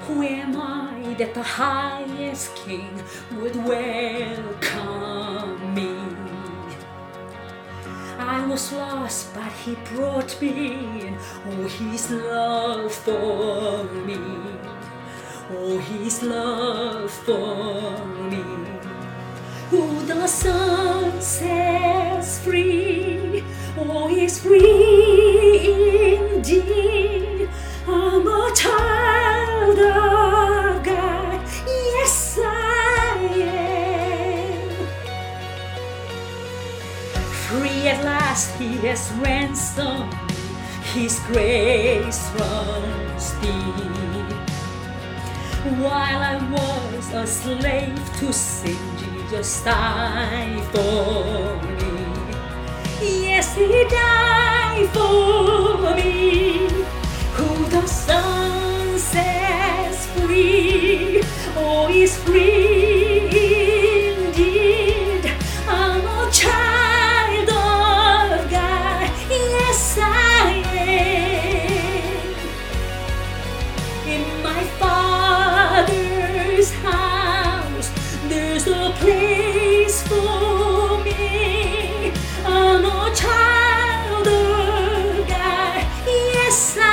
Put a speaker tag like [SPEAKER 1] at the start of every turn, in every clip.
[SPEAKER 1] Who am I that the highest King would welcome me? I was lost, but He brought me in. Oh, His love for me. Oh, His love for me. Who the Son sets free, oh, is free indeed. I'm a child of God, yes I am. Free at last He has ransomed me, His grace runs deep. While I was a slave to sin, Jesus died for me. Yes, He died for me. Who the Son sets free, oh, is free indeed. I'm a child of God, yes I am. In my Father's house, there's a place for me. I'm a child of God, yes I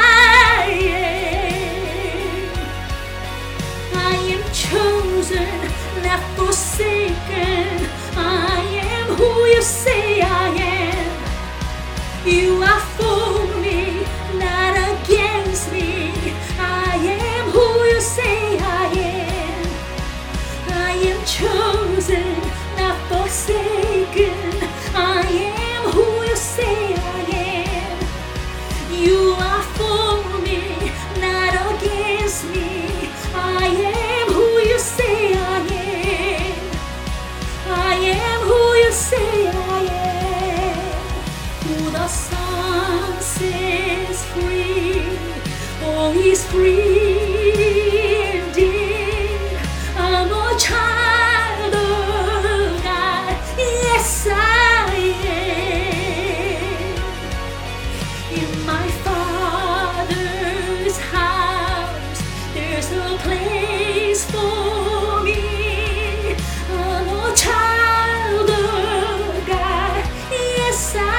[SPEAKER 1] am. I am chosen, not forsaken. I am who You say I am. You are for me, not against me. I am who You say I am. I am chosen, not forsaken. I am who You say I am. You are for me, not against me. I am who You say I am. I am who You say I am. Who the Son sets free, oh, He's free indeed. I'm a child of God, yes I am. In my Father's house, there's a place for me. I'm a child of God, yes I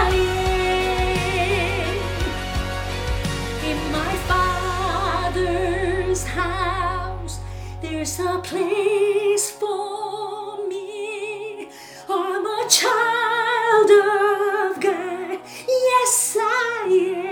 [SPEAKER 1] am. In my Father's house, there's a place for me. I'm a child of God, yes I am.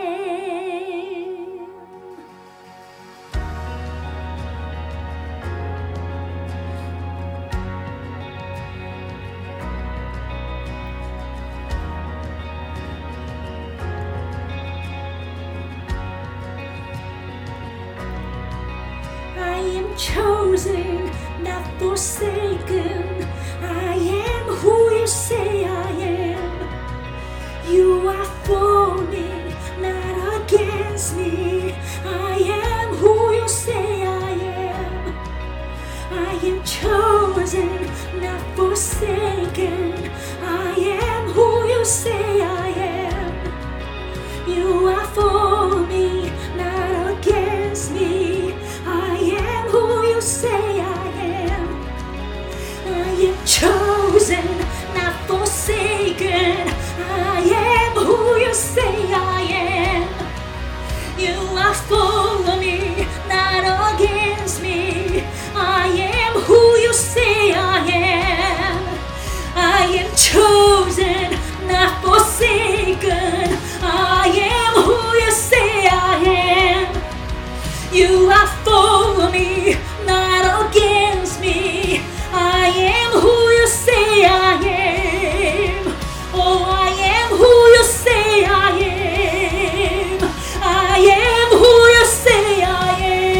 [SPEAKER 1] I am chosen, not forsaken. I am who You say I am. You are for me, not against me. I am who You say I am. I am chosen, not forsaken. I am who You say I am. You are for me, not against me. I am who You say I am. I am chosen, not forsaken. I am who You say I am. You are for me, not against me. I am who You say I am. I am chosen, not forsaken. I am who You say I am. You are for me, not against me. I am who You say I am. Oh, I am who You say I am. I am who You say I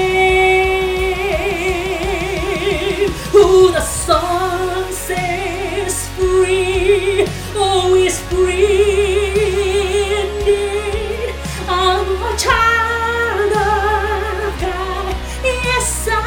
[SPEAKER 1] am. Who the Son sets free, oh, is free indeed. I'm a child of God, yes I